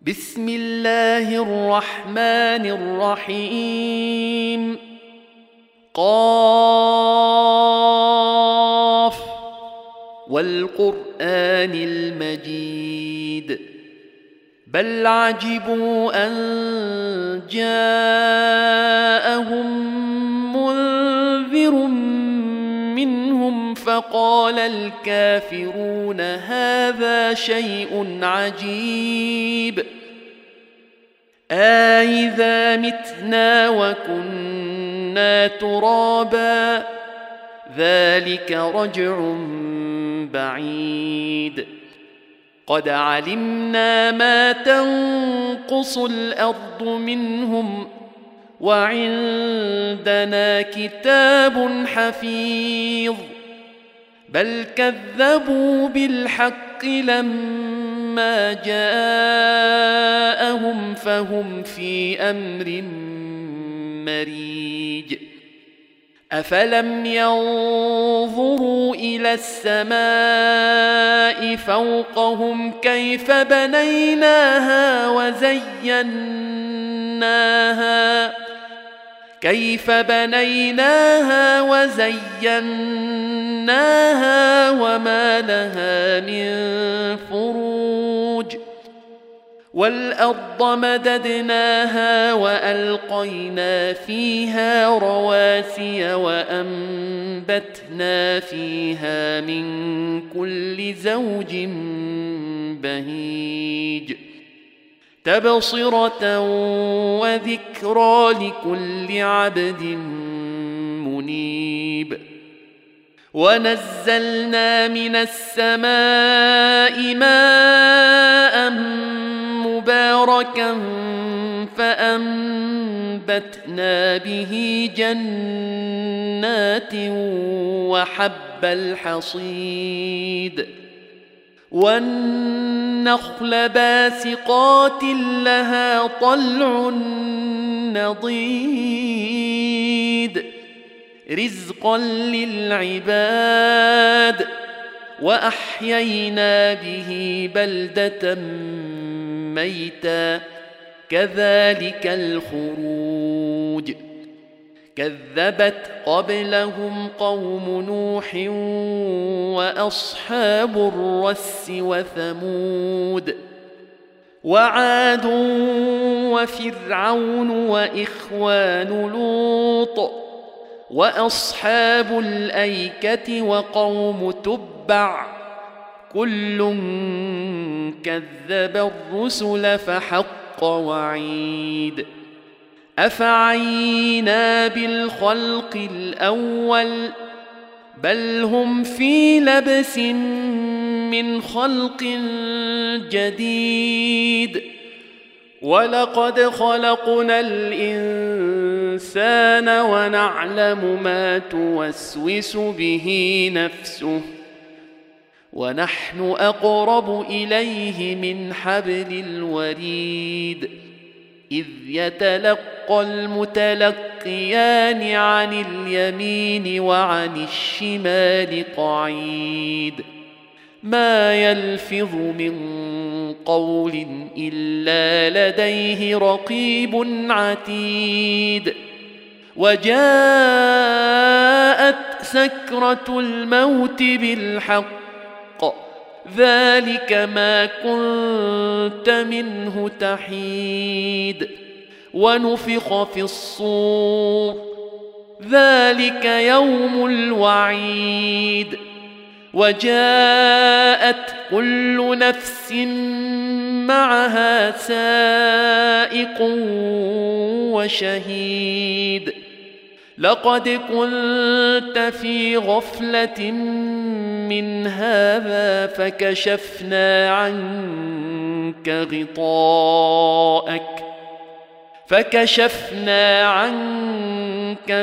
بسم الله الرحمن الرحيم قاف والقرآن المجيد بل عجبوا أن جاءهم منذر منهم فقال الكافرون هذا شيء عجيب أإذا متنا وكنا ترابا ذلك رجع بعيد قد علمنا ما تنقص الأرض منهم وعندنا كتاب حفيظ بل كذبوا بالحق لما جاءهم فهم في أمر مريج أفلم ينظروا إلى السماء فوقهم كيف بنيناها وزيناها وما لها من فروج والأرض مددناها وألقينا فيها رواسي وأنبتنا فيها من كل زوج بهيج تبصرة وذكرى لكل عبد منيب ونزلنا من السماء ماء مباركا فأنبتنا به جنات وحب الحصيد والنخل باسقات لها طلع نضيد رزقا للعباد وأحيينا به بلدة ميتا كذلك الخروج كذبت قبلهم قوم نوح وأصحاب الرس وثمود وعاد وفرعون وإخوان لوط وأصحاب الأيكة وقوم تبع كل كذب الرسل فحق وعيد أفعينا بالخلق الأول بل هم في لبس من خلق جديد ولقد خلقنا الإنسان ونعلم ما توسوس به نفسه ونحن أقرب إليه من حبل الوريد إذ يتلقى المتلقيان عن اليمين وعن الشمال قعيد ما يلفظ من قول إلا لديه رقيب عتيد وجاءت سكرة الموت بالحق ذلك ما كنت منه تحيد ونفخ في الصور ذلك يوم الوعيد وجاءت كل نفس معها سائق وشهيد لقد كنت في غفلة من هذا فكشفنا عنك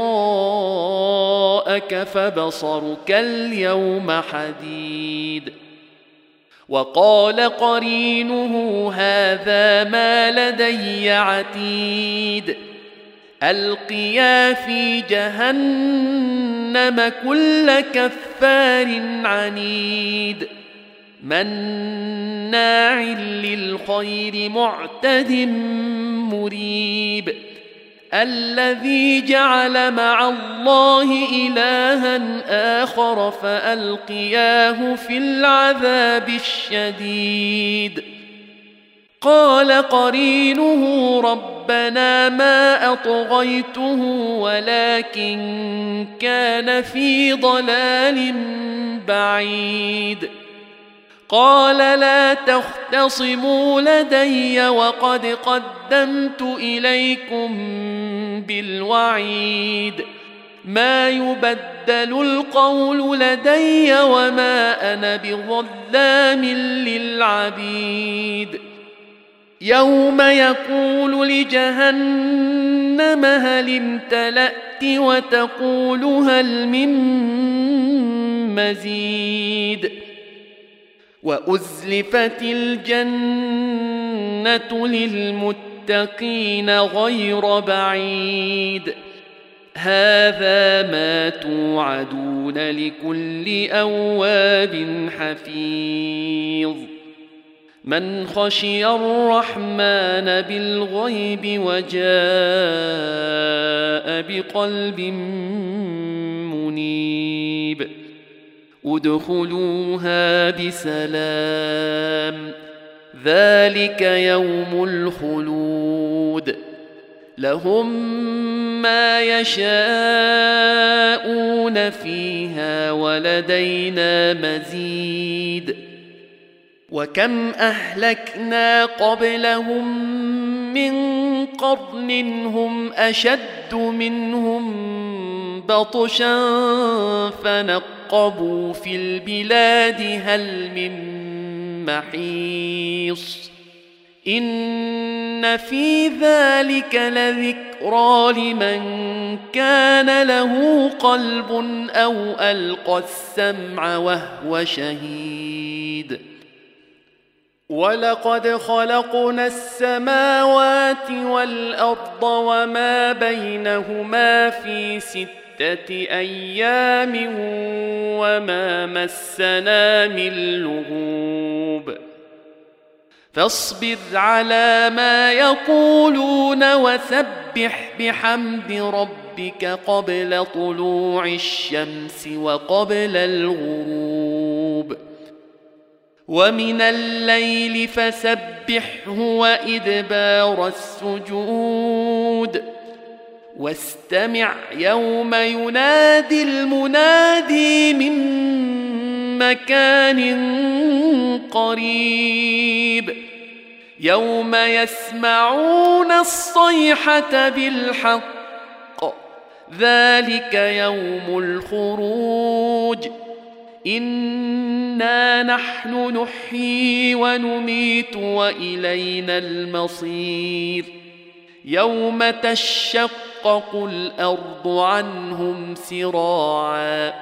غطاءك فبصرك اليوم حديد وقال قرينه هذا ما لدي عتيد ألقيا في جهنم كل كفار عنيد مناع للخير معتد مريب الذي جعل مع الله إلها آخر فألقياه في العذاب الشديد قال قرينه ربنا ما أطغيته ولكن كان في ضلال بعيد قال لا تختصموا لدي وقد قدمت إليكم بالوعيد ما يبدل القول لدي وما أنا بظلام للعبيد يوم يقول لجهنم هل امتلأت وتقول هل من مزيد وأزلفت الجنة للمتقين غير بعيد هذا ما توعدون لكل أواب حفيظ من خشي الرحمن بالغيب وجاء بقلب منيب ادخلوها بسلام ذلك يوم الخلود لهم ما يشاءون فيها ولدينا مزيد وكم أهلكنا قبلهم من قرن هم أشد منهم بطشا فنقبوا في البلاد هل من محيص إن في ذلك لذكرى لمن كان له قلب أو ألقى السمع وهو شهيد ولقد خلقنا السماوات والأرض وما بينهما في 6 أيام وما مسنا من لغوب فاصبر على ما يقولون وسبح بحمد ربك قبل طلوع الشمس وقبل الغروب ومن الليل فسبحه وإدبار السجود واستمع يوم ينادي المنادي من مكان قريب يوم يسمعون الصيحة بالحق ذلك يوم الخروج إنا نحن نحيي ونميت وإلينا المصير يوم تشقق الأرض عنهم سراعا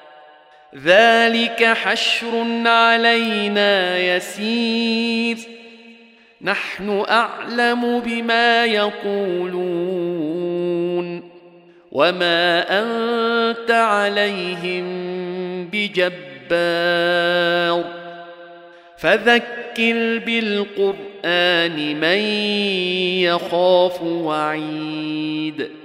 ذلك حشر علينا يسير نحن أعلم بما يقولون وما أنت عليهم بجبار فذكر بالقرآن من يخاف وعيد